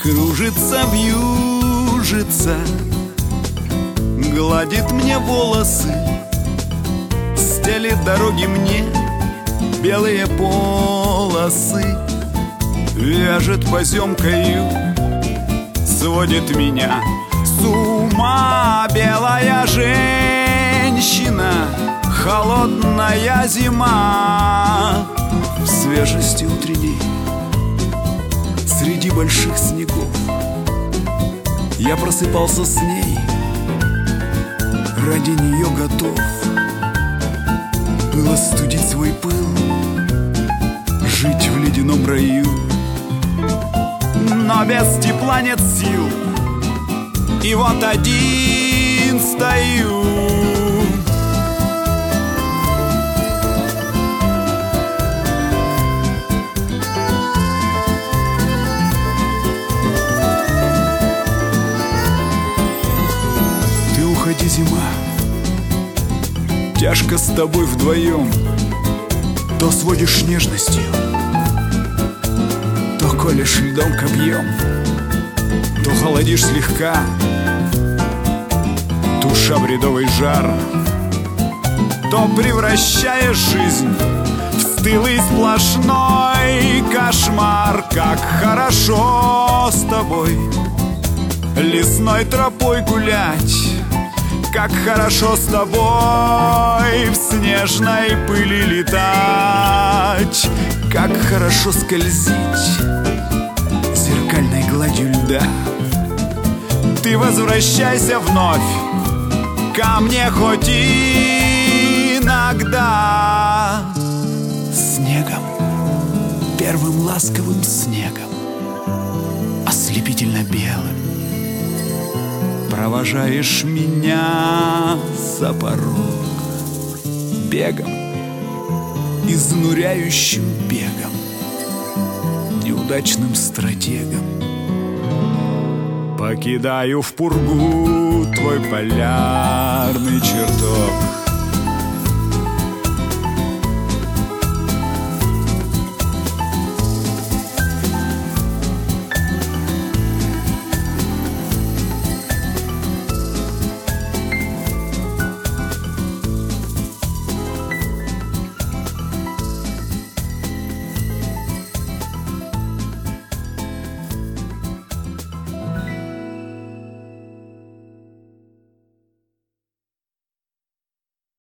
Кружится, вьюжится, гладит мне волосы, стелит дороги мне белые полосы, вяжет поземкою, сводит меня с ума. Белая женщина, холодная зима, в свежести утренней среди больших снегов я просыпался с ней, ради нее готов было студить свой пыл, жить в ледяном раю. Но без тепла нет сил, и вот один стою. Ты уходи, зима, тяжко с тобой вдвоем. То сводишь нежностью, то колешь льдом копьем, то холодишь слегка, туша бредовый жар, то превращаешь жизнь в стылый сплошной кошмар. Как хорошо с тобой лесной тропой гулять, как хорошо с тобой в снежной пыли летать, как хорошо скользить зеркальной гладью льда. Ты возвращайся вновь ко мне хоть иногда. Снегом, первым ласковым снегом, ослепительно белым, провожаешь меня за порог бегом, изнуряющим бегом, неудачным стратегом. Покидаю в пургу твой полярный чертог.